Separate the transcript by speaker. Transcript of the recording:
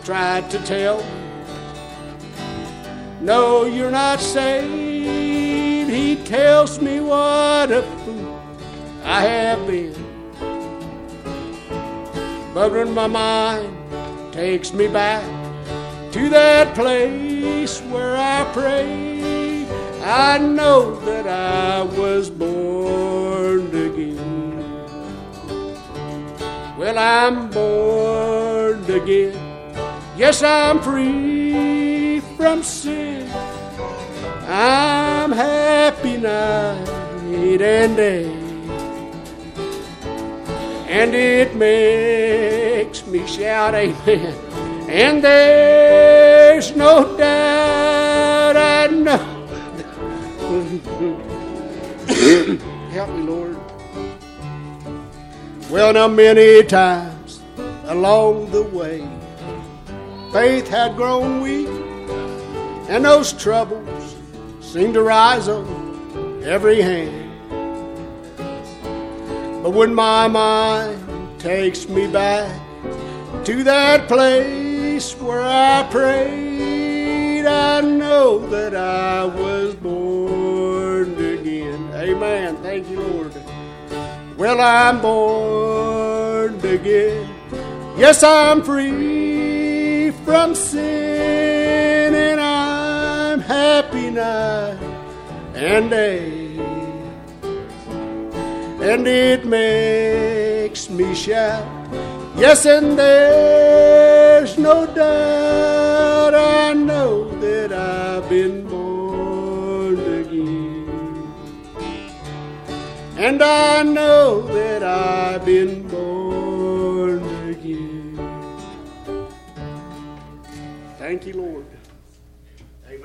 Speaker 1: tried to tell me, no, you're not saved. He tells me what a fool I have been. But when my mind takes me back to that place where I prayed, I know that I was born again. Well, I'm born again. Yes, I'm free from sin. I'm happy night and day. And it makes me shout amen. And there's no doubt I know. Help me, Lord. Well, now many times along the way, faith had grown weak, and those troubles seemed to rise on every hand. But when my mind takes me back to that place where I prayed, I know that I was born again. Amen. Thank you, Lord. Well, I'm born again. Yes, I'm free from sin, and I'm happy night and day. And it makes me shout, yes, and there's no doubt I know that I've been born again. And I know that I've been born again. Thank you, Lord.